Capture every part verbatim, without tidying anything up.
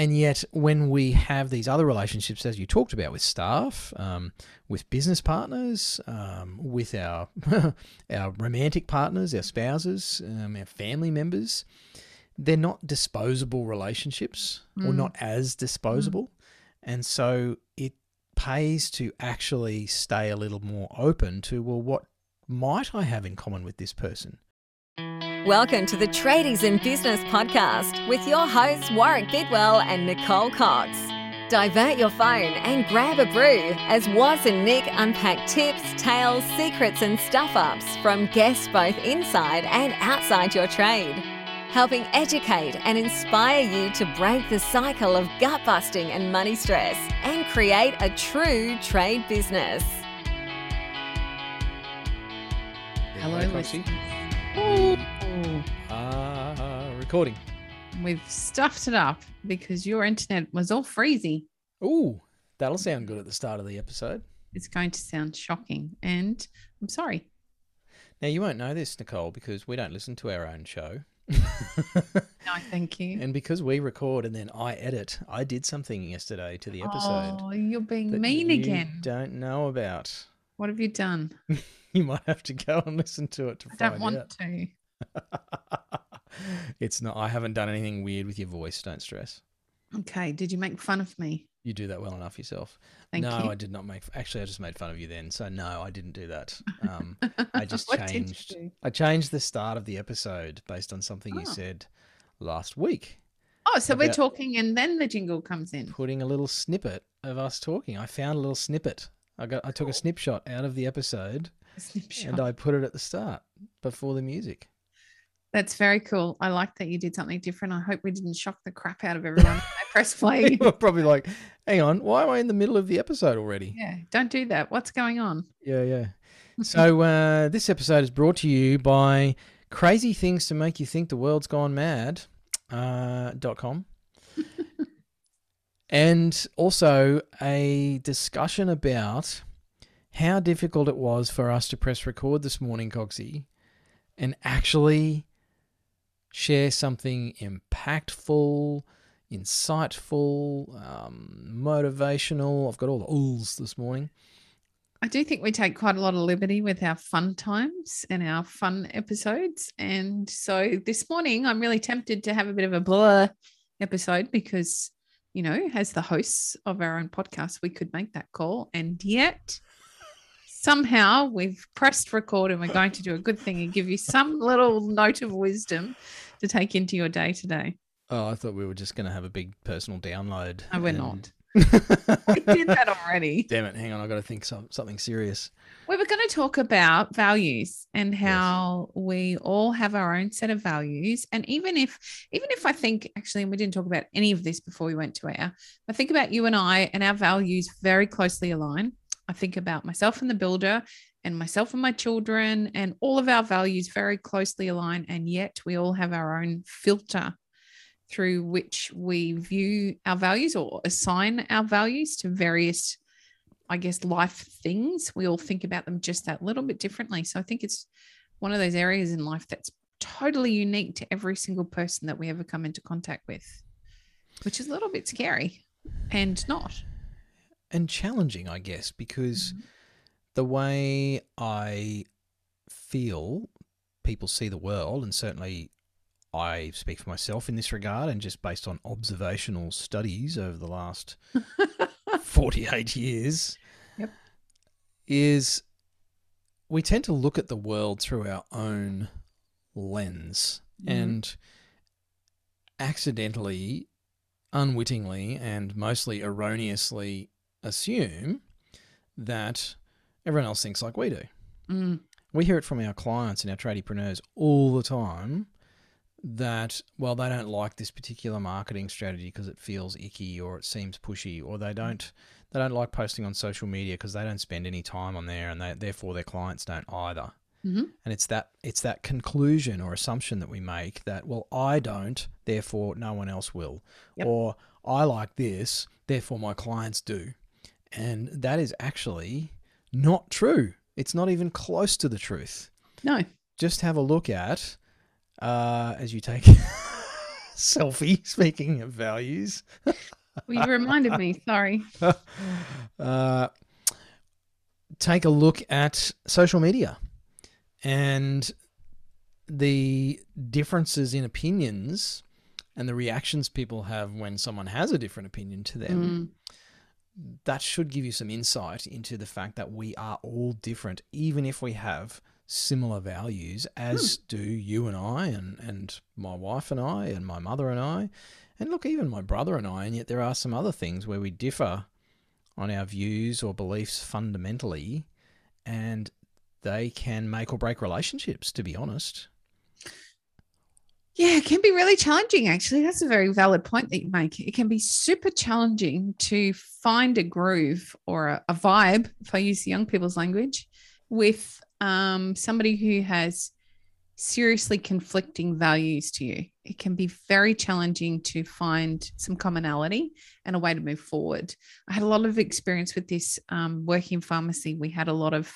And yet when we have these other relationships, as you talked about, with staff, um, with business partners, um, with our our romantic partners, our spouses, um, our family members, they're not disposable relationships mm. or not as disposable. Mm. And so it pays to actually stay a little more open to, well, what might I have in common with this person? Welcome to the Tradies in Business podcast with your hosts Warwick Bidwell and Nicole Cox. Divert your phone and grab a brew as Waz and Nick unpack tips, tales, secrets and stuff-ups from guests both inside and outside your trade, helping educate and inspire you to break the cycle of gut-busting and money stress and create a true trade business. Hello, Roxy. Uh, recording. We've stuffed it up because your internet was all freezy. Ooh, that'll sound good at the start of the episode. It's going to sound shocking, and I'm sorry. Now, you won't know this, Nicole, because we don't listen to our own show. No, thank you. And because we record and then I edit, I did something yesterday to the episode. Oh, you're being that mean you again. Don't know about. What have you done? You might have to go and listen to it to I find don't want out. to. It's not. I haven't done anything weird with your voice. Don't stress. Okay. Did you make fun of me? You do that well enough yourself. Thank no, you. I did not make. Actually, I just made fun of you then. So no, I didn't do that. Um, I just What did you changed. do? I changed the start of the episode based on something you Oh. said last week. Oh, so we're About- talking and then the jingle comes in. Putting a little snippet of us talking. I found a little snippet. I got. I took a snapshot out of the episode A snapshot. and I put it at the start before the music. That's very cool. I like that you did something different. I hope we didn't shock the crap out of everyone when they press play. People are probably like, hang on, why am I in the middle of the episode already? Yeah, don't do that. What's going on? Yeah, yeah. So uh, this episode is brought to you by Crazy Things to Make You Think the World's Gone Mad uh, dot com. And also a discussion about how difficult it was for us to press record this morning, Coxie, and actually share something impactful, insightful, um, motivational. I've got all the oohs this morning. I do think we take quite a lot of liberty with our fun times and our fun episodes. And so this morning, I'm really tempted to have a bit of a blur episode because, you know, as the hosts of our own podcast, we could make that call. And yet somehow we've pressed record and we're going to do a good thing and give you some little note of wisdom to take into your day today. Oh, I thought we were just going to have a big personal download. No, we're and- not. We did that already. Damn it. Hang on. I've got to think some, something serious. We were going to talk about values and how yes. we all have our own set of values. And even if, even if I think actually, and we didn't talk about any of this before we went to air, I think about you and I and our values very closely align. I think about myself and the builder and myself and my children, and all of our values very closely align. And yet we all have our own filter through which we view our values or assign our values to various, I guess, life things. We all think about them just that little bit differently. So I think it's one of those areas in life that's totally unique to every single person that we ever come into contact with, which is a little bit scary and not. And challenging, I guess, because mm-hmm. the way I feel people see the world, and certainly I speak for myself in this regard, and just based on observational studies over the last forty-eight years, yep. is we tend to look at the world through our own lens mm. and accidentally, unwittingly, and mostly erroneously assume that everyone else thinks like we do. Mm. We hear it from our clients and our tradiepreneurs all the time that, well, they don't like this particular marketing strategy because it feels icky or it seems pushy, or they don't they don't like posting on social media because they don't spend any time on there, and they, therefore their clients don't either. Mm-hmm. And it's that it's that conclusion or assumption that we make that, well, I don't, therefore no one else will. Yep. Or I like this, therefore my clients do. And that is actually not true. It's not even close to the truth. No. Just have a look at, uh, as you take selfie. Speaking of values, Well, you reminded me. Sorry. uh, take a look at social media and the differences in opinions and the reactions people have when someone has a different opinion to them. Mm. That should give you some insight into the fact that we are all different, even if we have similar values, as hmm. do you and I, and, and my wife and I, and my mother and I, and look, even my brother and I, and yet there are some other things where we differ on our views or beliefs fundamentally, and they can make or break relationships, to be honest. Yeah, it can be really challenging, actually. That's a very valid point that you make. It can be super challenging to find a groove or a, a vibe, if I use young people's language, with um, somebody who has seriously conflicting values to you. It can be very challenging to find some commonality and a way to move forward. I had a lot of experience with this um, working in pharmacy. We had a lot of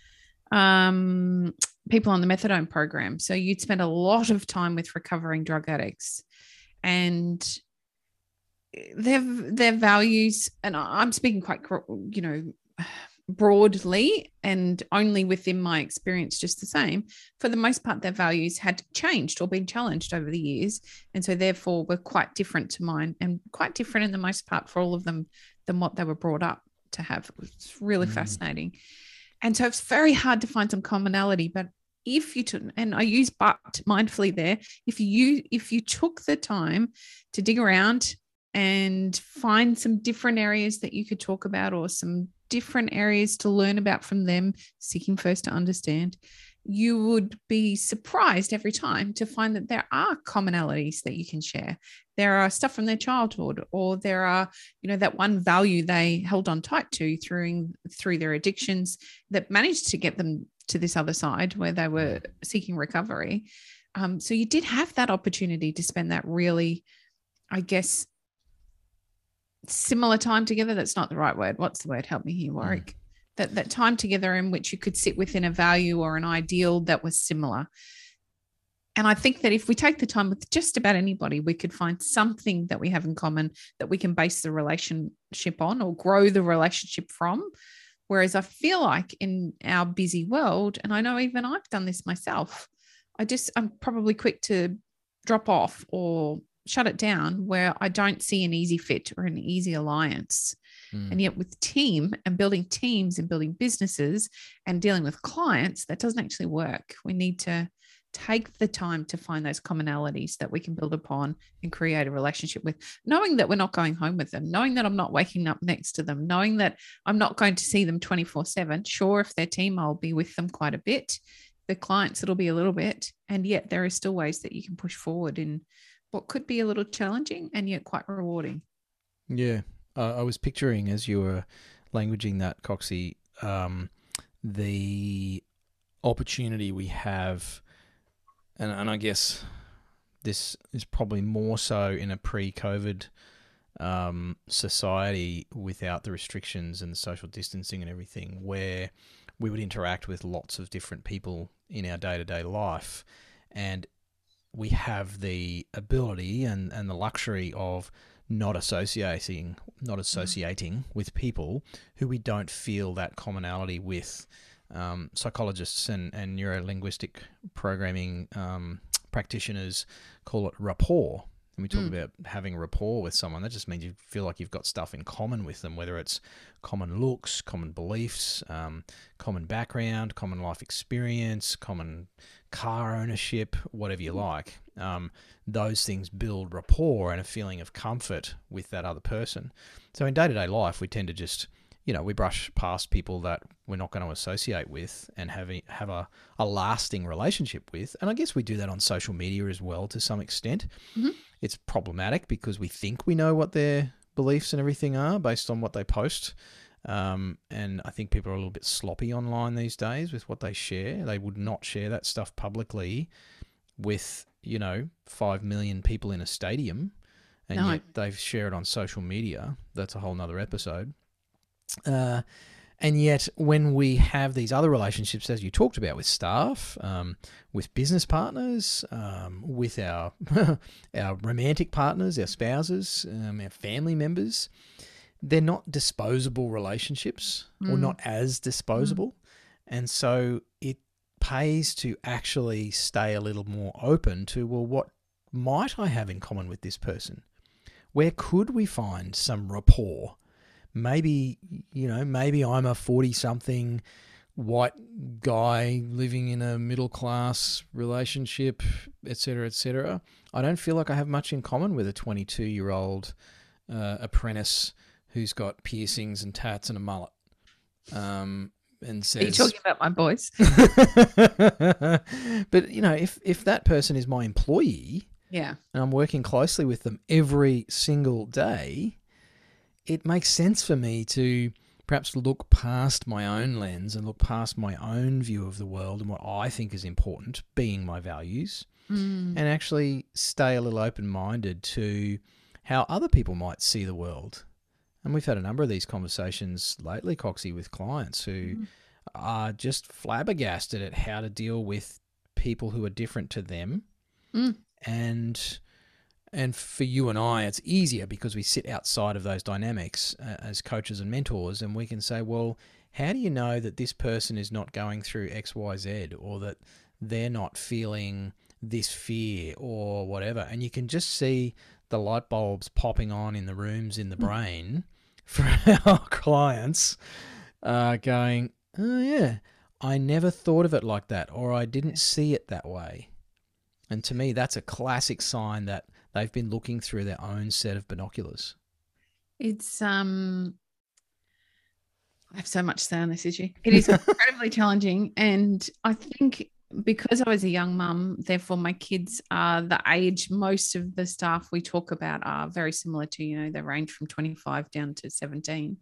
um, people on the methadone program. So you'd spend a lot of time with recovering drug addicts, and their, their values, and I'm speaking quite, you know, broadly and only within my experience, just the same, for the most part, their values had changed or been challenged over the years. And so therefore were quite different to mine, and quite different in the most part for all of them than what they were brought up to have. It's really mm. fascinating. And so it's very hard to find some commonality, but if you took, and I use but mindfully there, if you, if you took the time to dig around and find some different areas that you could talk about, or some different areas to learn about from them, seeking first to understand, you would be surprised every time to find that there are commonalities that you can share. There are stuff from their childhood, or there are, you know, that one value they held on tight to through, through their addictions that managed to get them to this other side where they were seeking recovery. Um, so you did have that opportunity to spend that really, I guess, similar time together. That's not the right word. What's the word? Help me here, Warwick. Mm. That that time together in which you could sit within a value or an ideal that was similar. And I think that if we take the time with just about anybody, we could find something that we have in common that we can base the relationship on or grow the relationship from. Whereas I feel like in our busy world, and I know even I've done this myself, I just, I'm probably quick to drop off or shut it down where I don't see an easy fit or an easy alliance. Mm. And yet with team and building teams and building businesses and dealing with clients, that doesn't actually work. We need to take the time to find those commonalities that we can build upon and create a relationship with, knowing that we're not going home with them, knowing that I'm not waking up next to them, knowing that I'm not going to see them twenty-four seven. Sure, if they're team, I'll be with them quite a bit. The clients, it'll be a little bit. And yet there are still ways that you can push forward in what could be a little challenging and yet quite rewarding. Yeah. Uh, I was picturing, as you were languaging that, Coxie, um, the opportunity we have, and, and I guess this is probably more so in a pre-COVID um, society without the restrictions and the social distancing and everything, where we would interact with lots of different people in our day-to-day life, and we have the ability and, and the luxury of not associating, not associating mm. with people who we don't feel that commonality with. Um, psychologists and, and neuro-linguistic programming um, practitioners call it rapport. And we talk mm. about having rapport with someone. That just means you feel like you've got stuff in common with them, whether it's common looks, common beliefs, um, common background, common life experience, common car ownership, whatever you like. Um, those things build rapport and a feeling of comfort with that other person. So in day-to-day life, we tend to just, you know, we brush past people that we're not going to associate with and have a, have a, a lasting relationship with. And I guess we do that on social media as well to some extent. Mm-hmm. It's problematic because we think we know what their beliefs and everything are based on what they post. Um, and I think people are a little bit sloppy online these days with what they share. They would not share that stuff publicly with, you know, five million people in a stadium, and no. yet they share it on social media. That's a whole nother episode. Uh, And yet, when we have these other relationships, as you talked about, with staff, um, with business partners, um, with our our romantic partners, our spouses, um, our family members, they're not disposable relationships mm. or not as disposable. Mm. And so it pays to actually stay a little more open to, well, what might I have in common with this person? Where could we find some rapport? Maybe, you know, maybe I'm a forty-something white guy living in a middle-class relationship, et cetera, et cetera. I don't feel like I have much in common with a twenty-two-year-old uh, apprentice who's got piercings and tats and a mullet. Um, and says, are you talking about my boys? But, you know, if, if that person is my employee, yeah, and I'm working closely with them every single day, it makes sense for me to perhaps look past my own lens and look past my own view of the world and what I think is important, being my values, mm. and actually stay a little open-minded to how other people might see the world. And we've had a number of these conversations lately, Coxie, with clients who mm. are just flabbergasted at how to deal with people who are different to them. Mm. And and for you and I, it's easier because we sit outside of those dynamics uh, as coaches and mentors, and we can say, well, how do you know that this person is not going through X, Y, Z, or that they're not feeling this fear or whatever? And you can just see the light bulbs popping on in the rooms in the brain for our clients uh, going, oh, yeah, I never thought of it like that, or I didn't see it that way. And to me, that's a classic sign that they've been looking through their own set of binoculars. It's, um, I have so much to say on this issue. It is incredibly challenging. And I think because I was a young mum, therefore my kids are the age, most of the staff we talk about are very similar to, you know, they range from twenty-five down to seventeen.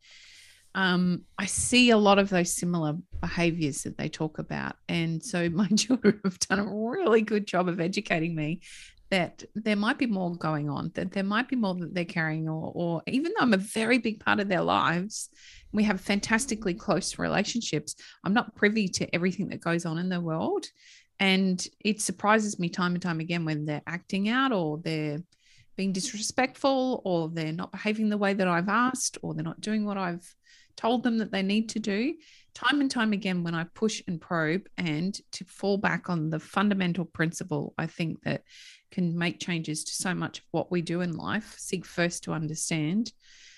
Um, I see a lot of those similar behaviors that they talk about. And so my children have done a really good job of educating me that there might be more going on, that there might be more that they're carrying, or, or even though I'm a very big part of their lives, we have fantastically close relationships, I'm not privy to everything that goes on in the world. And it surprises me time and time again when they're acting out, or they're being disrespectful, or they're not behaving the way that I've asked, or they're not doing what I've told them that they need to do. Time and time again, when I push and probe and to fall back on the fundamental principle, I think that can make changes to so much of what we do in life, seek first to understand.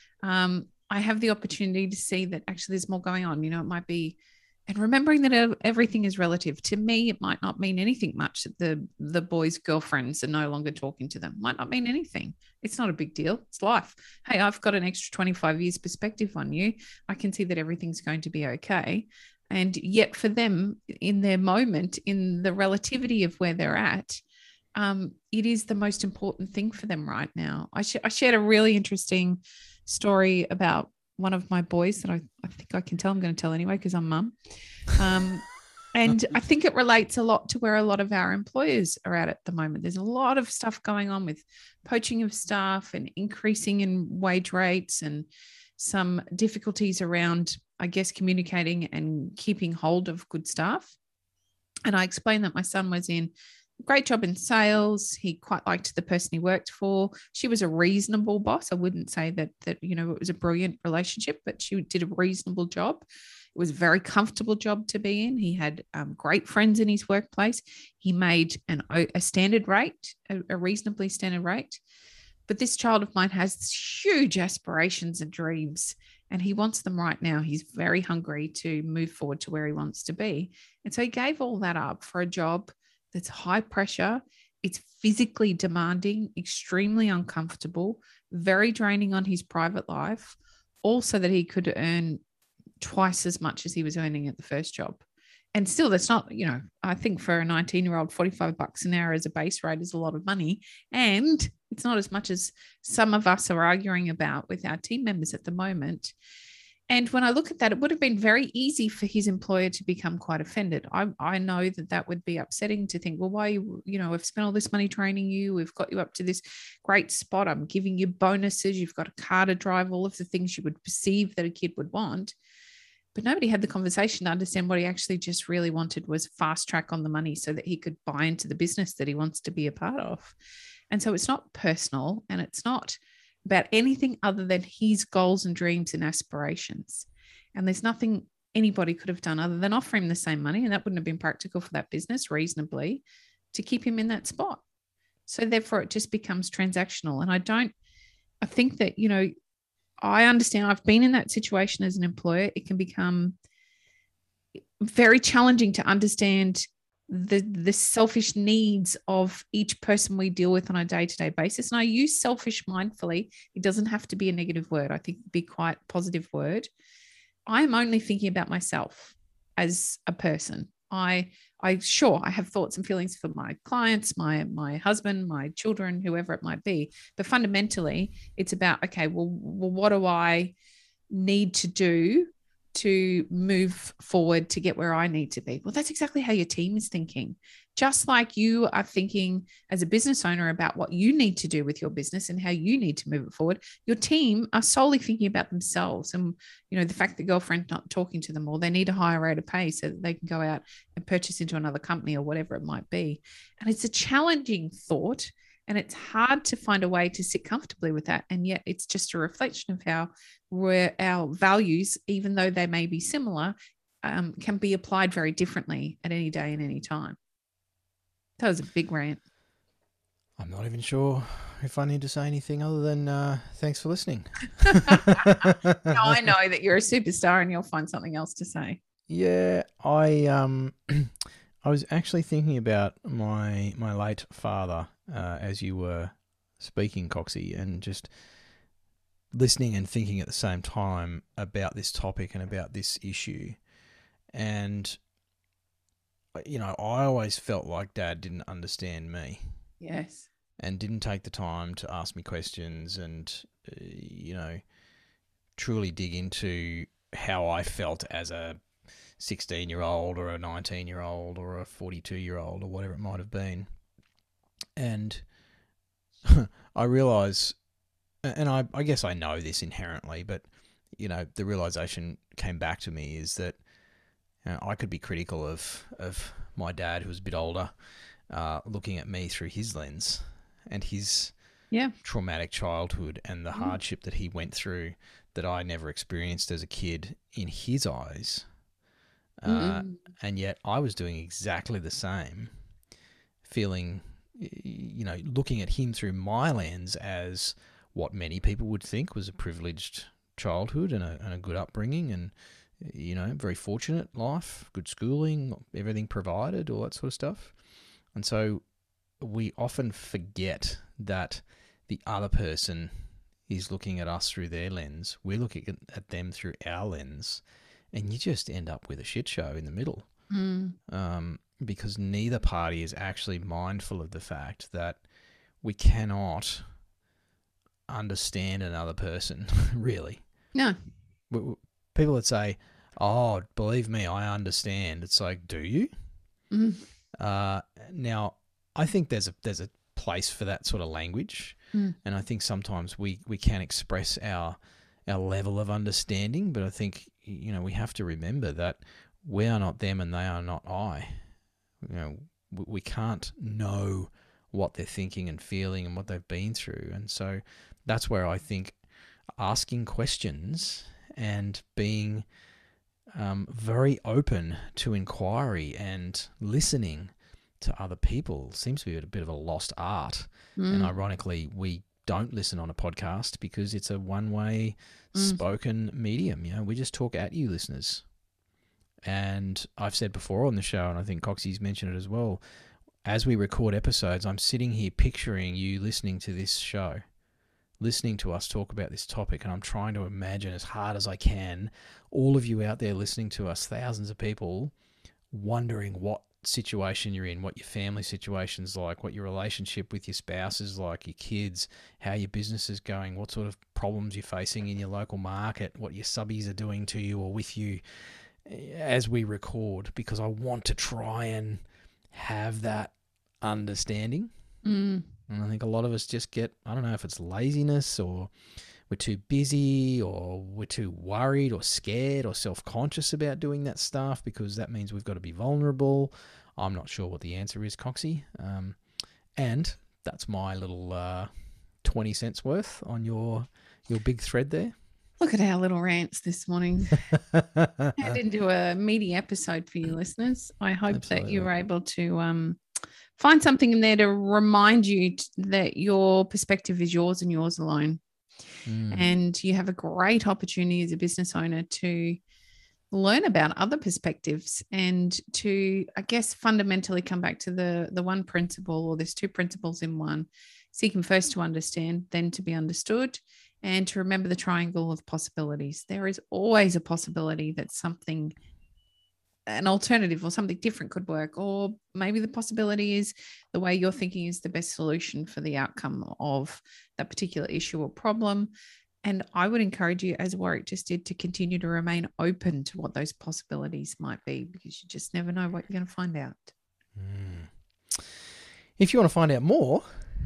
Um, I have the opportunity to see that actually there's more going on. You know, it might be, and remembering that everything is relative. To me, it might not mean anything much that the, the boys' girlfriends are no longer talking to them. Might not mean anything. It's not a big deal. It's life. Hey, I've got an extra twenty-five years perspective on you. I can see that everything's going to be okay. And yet for them, in their moment, in the relativity of where they're at, um, it is the most important thing for them right now. I, sh- I shared a really interesting story about one of my boys that I, I think I can tell. I'm going to tell anyway because I'm mum. Um, and I think it relates a lot to where a lot of our employers are at at the moment. There's a lot of stuff going on with poaching of staff and increasing in wage rates, and some difficulties around, I guess, communicating and keeping hold of good staff. And I explained that my son was in great job in sales. He quite liked the person he worked for. She was a reasonable boss. I wouldn't say that, that, you know, it was a brilliant relationship, but she did a reasonable job. It was a very comfortable job to be in. He had um, great friends in his workplace. He made an, a standard rate, a, a reasonably standard rate. But this child of mine has huge aspirations and dreams, and he wants them right now. He's very hungry to move forward to where he wants to be. And so he gave all that up for a job that's high pressure. It's physically demanding, extremely uncomfortable, very draining on his private life, all so that he could earn twice as much as he was earning at the first job. And still, that's not, you know, I think for a nineteen-year-old, forty-five bucks an hour as a base rate is a lot of money. And it's not as much as some of us are arguing about with our team members at the moment. And when I look at that, it would have been very easy for his employer to become quite offended. I, I know that that would be upsetting to think, well, why, you, you know, we've spent all this money training you. We've got you up to this great spot. I'm giving you bonuses. You've got a car to drive, all of the things you would perceive that a kid would want. but nobody had the conversation to understand what he actually just really wanted was fast track on the money so that he could buy into the business that he wants to be a part of. And so it's not personal, and it's not about anything other than his goals and dreams and aspirations. And there's nothing anybody could have done other than offer him the same money. And that wouldn't have been practical for that business reasonably to keep him in that spot. So therefore it just becomes transactional. And I don't, I think that, you know, I understand, I've been in that situation as an employer. It can become very challenging to understand the, the selfish needs of each person we deal with on a day-to-day basis. And I use selfish mindfully. It doesn't have to be a negative word. I think it'd be quite a positive word. I'm only thinking about myself as a person. I, I sure I have thoughts and feelings for my clients, my, my husband, my children, whoever it might be. But fundamentally, it's about, okay, well, well, what do I need to do to move forward to get where I need to be? Well, that's exactly how your team is thinking. Just like you are thinking as a business owner about what you need to do with your business and how you need to move it forward, your team are solely thinking about themselves. And, you know, the fact that girlfriend's not talking to them, or they need a higher rate of pay so that they can go out and purchase into another company or whatever it might be. And it's a challenging thought, and it's hard to find a way to sit comfortably with that. And yet it's just a reflection of how we're, our values, even though they may be similar, um, can be applied very differently at any day and any time. That was a big rant. I'm not even sure if I need to say anything other than uh, thanks for listening. No, I know that you're a superstar and you'll find something else to say. Yeah, I um, I was actually thinking about my my late father uh, as you were speaking, Coxie, and just listening and thinking at the same time about this topic and about this issue. And you know, I always felt like Dad didn't understand me. Yes. And didn't take the time to ask me questions and, uh, you know, truly dig into how I felt as a sixteen-year-old or a nineteen-year-old or a forty-two-year-old or whatever it might have been. And I realise, and I, I guess I know this inherently, but, you know, the realisation came back to me is that you know, I could be critical of, of my dad, who was a bit older, uh, looking at me through his lens and his yeah. traumatic childhood and the Mm. hardship that he went through that I never experienced as a kid in his eyes. Uh, Mm. and yet I was doing exactly the same, feeling, you know, looking at him through my lens as what many people would think was a privileged childhood and a, and a good upbringing and, you know, very fortunate life, good schooling, everything provided, all that sort of stuff. And so we often forget that the other person is looking at us through their lens. We're looking at them through our lens. And you just end up with a shit show in the middle. Mm. Um, because neither party is actually mindful of the fact that we cannot understand another person, really. No. People that say, oh, believe me, I understand. It's like, do you? Mm. Uh, now, I think there's a there's a place for that sort of language, Mm. and I think sometimes we, we can express our our level of understanding, but I think, you know, we have to remember that we are not them and they are not I. You know, we, we can't know what they're thinking and feeling and what they've been through, and so that's where I think asking questions and being um, very open to inquiry and listening to other people seems to be a bit of a lost art. Mm. And ironically, we don't listen on a podcast because it's a one-way Mm. spoken medium. You know, we just talk at you, listeners. And I've said before on the show, and I think Coxie's mentioned it as well, as we record episodes, I'm sitting here picturing you listening to this show, listening to us talk about this topic, and I'm trying to imagine as hard as I can all of you out there listening to us, thousands of people, wondering what situation you're in, what your family situation's like, what your relationship with your spouse is like, your kids, how your business is going, what sort of problems you're facing in your local market, what your subbies are doing to you or with you as we record, because I want to try and have that understanding. Mm. And I think a lot of us just get, I don't know if it's laziness or we're too busy, or we're too worried or scared or self-conscious about doing that stuff because that means we've got to be vulnerable. I'm not sure what the answer is, Coxie. Um, and that's my little uh, twenty cents worth on your your big thread there. Look at our little rants this morning. I didn't do a meaty episode for you listeners. I hope Absolutely. that you were able to um, find something in there to remind you t- that your perspective is yours and yours alone. Mm. And you have a great opportunity as a business owner to learn about other perspectives and to, I guess, fundamentally come back to the, the one principle, or there's two principles in one. Seeking first to understand, then to be understood. And to remember the triangle of possibilities. There is always a possibility that something, an alternative or something different could work. Or maybe the possibility is the way you're thinking is the best solution for the outcome of that particular issue or problem. And I would encourage you, as Warwick just did, to continue to remain open to what those possibilities might be, because you just never know what you're going to find out. Mm. If you want to find out more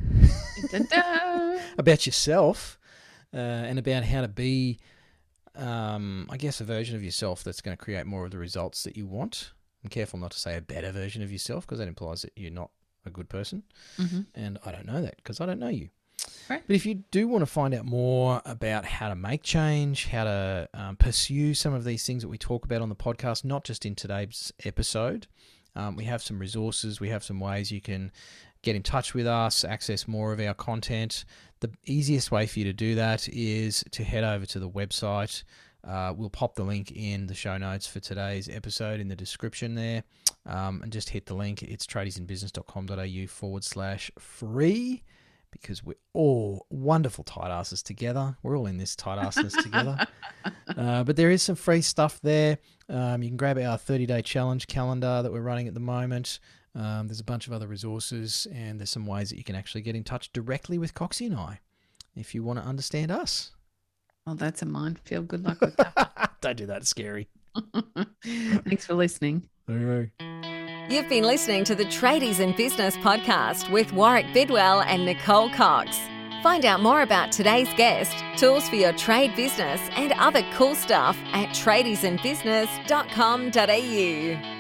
about yourself, Uh, and about how to be, um, I guess, a version of yourself that's going to create more of the results that you want. I'm careful not to say a better version of yourself, because that implies that you're not a good person. Mm-hmm. And I don't know that because I don't know you. Right. But if you do want to find out more about how to make change, how to um, pursue some of these things that we talk about on the podcast, not just in today's episode, um, we have some resources, we have some ways you can get in touch with us, access more of our content. The easiest way for you to do that is to head over to the website. Uh, we'll pop the link in the show notes for today's episode in the description there, um, and just hit the link. It's tradiesinbusiness.com.au forward slash free, because we're all wonderful tight asses together. We're all in this tight assness together. Uh, but there is some free stuff there. Um, you can grab our thirty-day challenge calendar that we're running at the moment. Um, there's a bunch of other resources, and there's some ways that you can actually get in touch directly with Coxie and I if you want to understand us. Well, that's a minefield. Good luck with that. Don't do that. It's scary. Thanks for listening. You've been listening to the Tradies in Business podcast with Warwick Bidwell and Nicole Cox. Find out more about today's guest, tools for your trade business, and other cool stuff at tradies in business dot com dot a u.